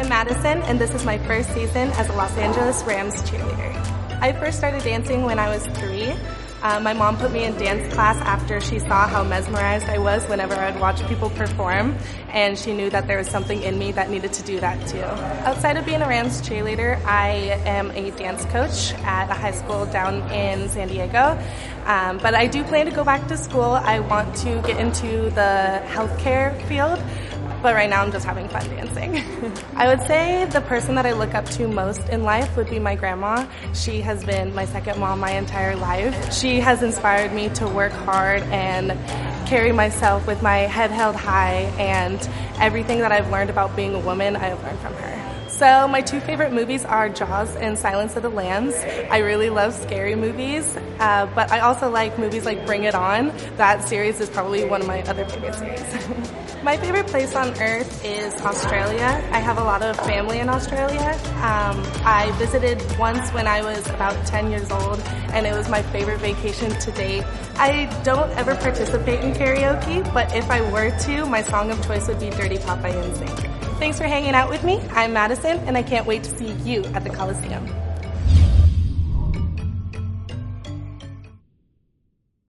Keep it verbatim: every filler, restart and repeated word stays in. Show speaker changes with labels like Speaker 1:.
Speaker 1: I'm Madison, and this is my first season as a Los Angeles Rams cheerleader. I first started dancing when I was three. Uh, my mom put me in dance class after she saw how mesmerized I was whenever I would watch people perform, and she knew that there was something in me that needed to do that too. Outside of being a Rams cheerleader, I am a dance coach at a high school down in San Diego, um, but I do plan to go back to school. I want to get into the healthcare field, but right now I'm just having fun dancing. I would say the person that I look up to most in life would be my grandma. She has been my second mom my entire life. She has inspired me to work hard and carry myself with my head held high, and everything that I've learned about being a woman, I have learned from her. So my two favorite movies are Jaws and Silence of the Lambs. I really love scary movies, uh, but I also like movies like Bring It On. That series is probably one of my other favorite series. My favorite place on earth is Australia. I have a lot of family in Australia. Um, I visited once when I was about ten years old, and it was my favorite vacation to date. I don't ever participate in karaoke, but if I were to, my song of choice would be Dirty Pop by N Sync. Thanks for hanging out with me. I'm Madison, and I can't wait to see you at the Coliseum.